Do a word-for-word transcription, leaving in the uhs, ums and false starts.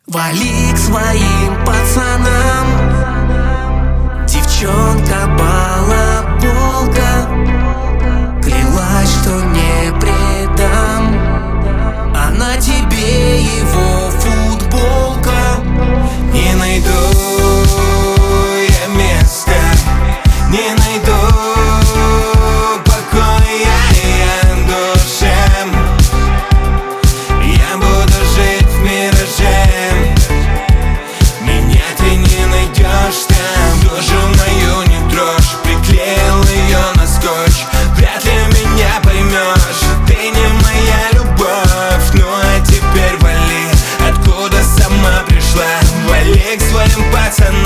Вали к своим пацанам, девчонка балаболка, клялась, что не предам, а на тебе его футболка. Не найду я места, не найду покоя я душе. Я буду жить в мираже, меня ты не найдешь там. Душу мою не трожь, приклеил ее на скотч. Вряд ли меня поймешь, ты не моя любовь. Ну а теперь вали, откуда сама пришла. Вали к своим пацанам,